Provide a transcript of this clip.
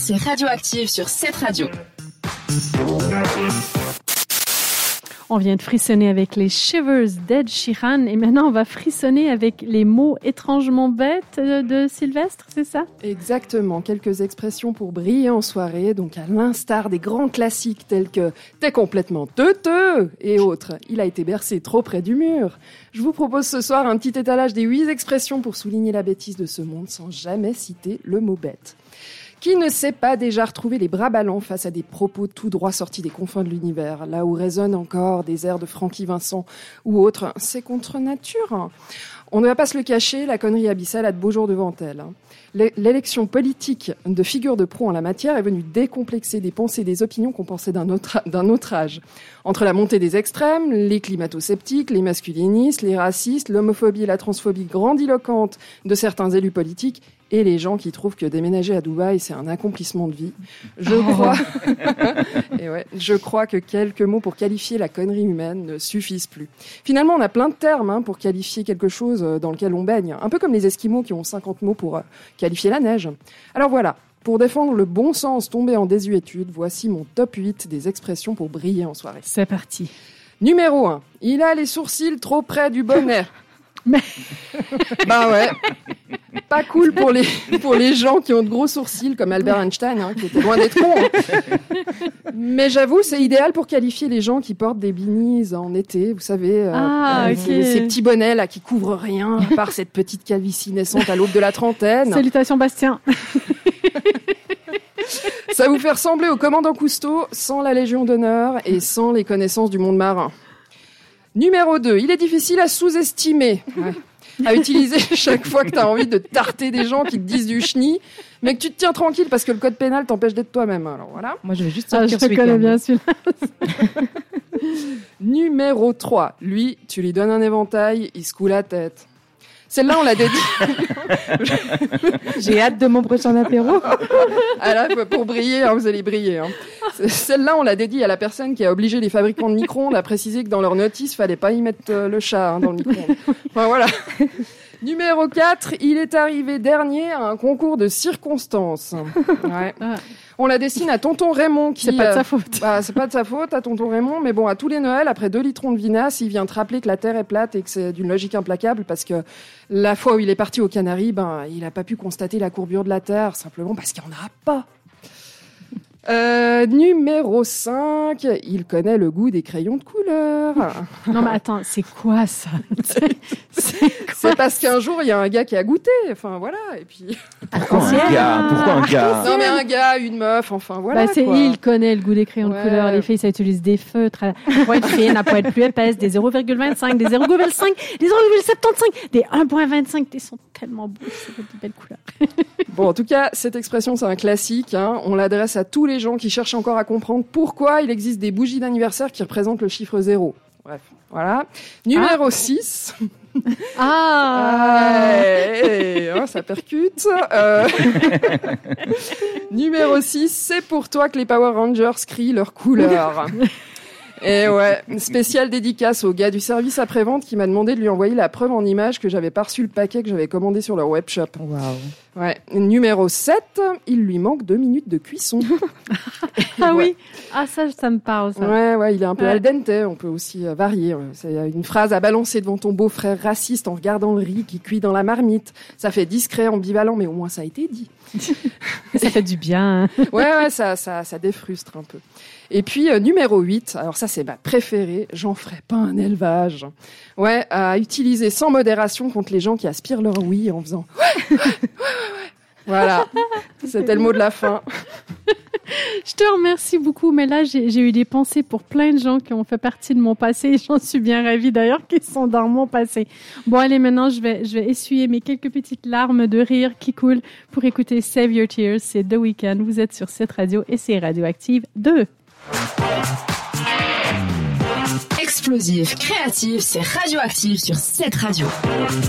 c'est Radioactive sur cette radio. On vient de frissonner avec les Shivers d'Ed Sheeran et maintenant on va frissonner avec les mots étrangement bêtes de Sylvestre, c'est ça? Exactement, quelques expressions pour briller en soirée, donc à l'instar des grands classiques tels que « t'es complètement teuteux » et autres. Il a été bercé trop près du mur. Je vous propose ce soir un petit étalage des 8 expressions pour souligner la bêtise de ce monde sans jamais citer le mot bête. Qui ne s'est pas déjà retrouvé les bras ballants face à des propos tout droit sortis des confins de l'univers, là où résonnent encore des airs de Francky Vincent ou autres, c'est contre nature. On ne va pas se le cacher, la connerie abyssale a de beaux jours devant elle. L'élection politique de figures de proue en la matière est venue décomplexer des pensées et des opinions qu'on pensait d'un autre âge. Entre la montée des extrêmes, les climato-sceptiques, les masculinistes, les racistes, l'homophobie et la transphobie grandiloquente de certains élus politiques, et les gens qui trouvent que déménager à Dubaï, c'est un accomplissement de vie. Je crois que quelques mots pour qualifier la connerie humaine ne suffisent plus. Finalement, on a plein de termes pour qualifier quelque chose dans lequel on baigne. Un peu comme les Esquimaux qui ont 50 mots pour qualifier la neige. Alors voilà, pour défendre le bon sens tombé en désuétude, voici mon top 8 des expressions pour briller en soirée. C'est parti. Numéro 1. Il a les sourcils trop près du bonnet. Mais... Bah ouais. Pas cool pour les gens qui ont de gros sourcils comme Albert Einstein, qui était loin d'être con. Mais j'avoue, c'est idéal pour qualifier les gens qui portent des beanies en été, vous savez, ces petits bonnets là qui couvrent rien à part cette petite calvitie naissante à l'aube de la trentaine. Salutations Bastien. Ça vous fait ressembler au commandant Cousteau sans la Légion d'honneur et sans les connaissances du monde marin. Numéro 2, il est difficile à sous-estimer. Ouais. À utiliser chaque fois que tu as envie de tarter des gens qui te disent du chenille, mais que tu te tiens tranquille parce que le code pénal t'empêche d'être toi-même. Alors voilà. Moi, je vais juste sortir je connais bien celui-là. Numéro 3, lui, tu lui donnes un éventail, il secoue la tête. Celle-là, on l'a dédiée. J'ai hâte de mon prochain apéro. Ah là, pour briller, vous allez briller. Celle-là, on l'a dédiée à la personne qui a obligé les fabricants de micro-ondes à préciser que dans leur notice, fallait pas y mettre le chat dans le micro-ondes. Enfin, voilà. Numéro 4, il est arrivé dernier à un concours de circonstances. Ouais. On la destine à tonton Raymond qui... C'est pas de sa faute. C'est pas de sa faute à tonton Raymond, mais bon, à tous les Noëls, après 2 litrons de vinasse, il vient te rappeler que la Terre est plate et que c'est d'une logique implacable parce que la fois où il est parti aux Canaries, il a pas pu constater la courbure de la Terre, simplement parce qu'il n'y en a pas. Numéro 5, il connaît le goût des crayons de couleur. Non mais attends, c'est quoi ça? C'est parce qu'un jour, il y a un gars qui a goûté, enfin voilà, et puis... Pourquoi un gars? Non mais un gars, une meuf, enfin voilà. Il connaît le goût des crayons de couleur, les filles ça utilise des feutres, pour être fine, pour être plus épaisse, des 0,25, des 0,5, des 0,75, des 1,25, ils sont tellement beaux, c'est de belles couleurs. Bon, en tout cas, cette expression, c'est un classique, on l'adresse à tous les gens qui cherchent encore à comprendre pourquoi il existe des bougies d'anniversaire qui représentent le chiffre 0. Bref, voilà. Numéro 6. Ça percute. Numéro 6, c'est pour toi que les Power Rangers crient leur couleur. Et ouais, spéciale dédicace au gars du service après-vente qui m'a demandé de lui envoyer la preuve en image que j'avais pas reçu le paquet que j'avais commandé sur leur webshop. Waouh. Ouais. Numéro 7, il lui manque 2 minutes de cuisson. Oui. Ah, ça me parle, ça. Ouais, il est un peu al dente, on peut aussi varier. C'est une phrase à balancer devant ton beau-frère raciste en regardant le riz qui cuit dans la marmite. Ça fait discret, ambivalent, mais au moins ça a été dit. Ça fait du bien. Ouais, ça défrustre un peu. Et puis, numéro 8, alors ça c'est ma préférée, j'en ferai pas un élevage. Ouais, à utiliser sans modération contre les gens qui aspirent leur oui en faisant ouais. Voilà, c'était le mot de la fin. Je te remercie beaucoup, mais là, j'ai eu des pensées pour plein de gens qui ont fait partie de mon passé et j'en suis bien ravie d'ailleurs qu'ils sont dans mon passé. Bon, allez, maintenant, je vais essuyer mes quelques petites larmes de rire qui coulent pour écouter Save Your Tears. C'est The Weeknd. Vous êtes sur cette radio et c'est Radioactive 2. Explosif, créatif, c'est Radioactive sur cette radio.